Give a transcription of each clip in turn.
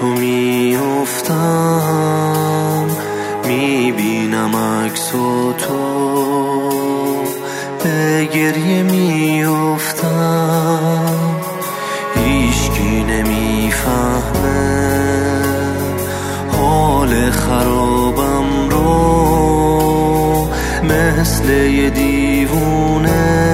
تو میافتم، میبینم عکس و تو، به گریه میافتم. هیچکی نمیفهمه حال خرابم رو، مثل یه دیوونه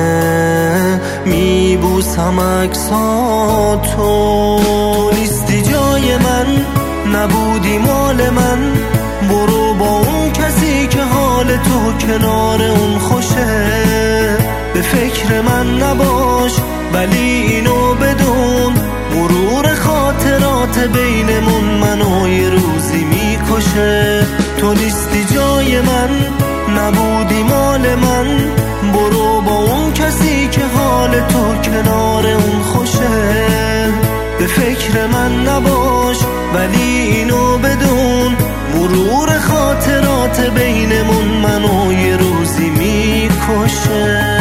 میبوسم عکساتو. تو نیستی جای من، نبودی مال من، برو با اون کسی که حال تو کنار اون خوشه. به فکر من نباش ولی اینو بدون، مرور خاطرات بینمون منو یه روزی میکشه. تو نیستی جای من، نبودی مال من، برو با اون کسی که حال تو کنار اون خوشه. به فکر من نباش ولی اینو بدون، مرور خاطرات بینمون منو یه روزی میکشه.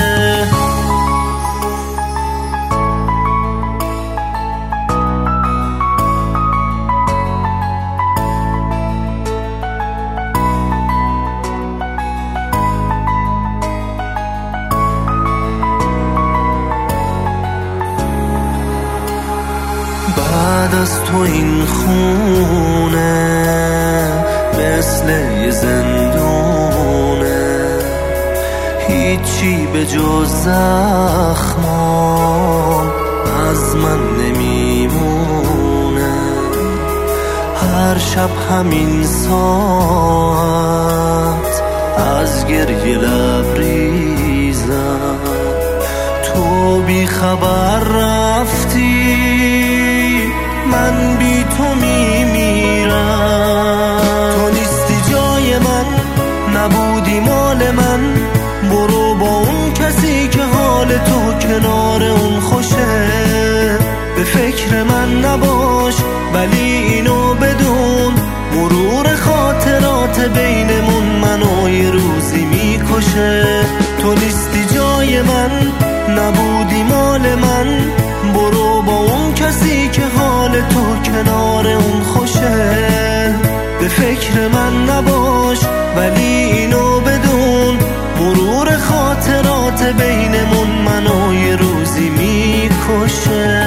بعد از تو این خونه مثل یه زندونه، هیچی به جز زخمام از من نمیمونه. هر شب همین ساعت از گریه لبریزم، تو بی خبر رفتی، من بی تو میمیرم. تو نیستی جای من، نبودی مال من، برو با اون کسی که حال تو کنار اون خوشه. به فکر من نباش ولی اینو بدون، مرور خاطرات بینمون منو یه روزی میکشه. تو نیستی جای من، نبودی مال من، برو با اون کسی که حال تو کنار اون خوشه. به فکر من نباش ولی اینو بدون، مرور خاطرات بینمون منو یه روزی میکشه.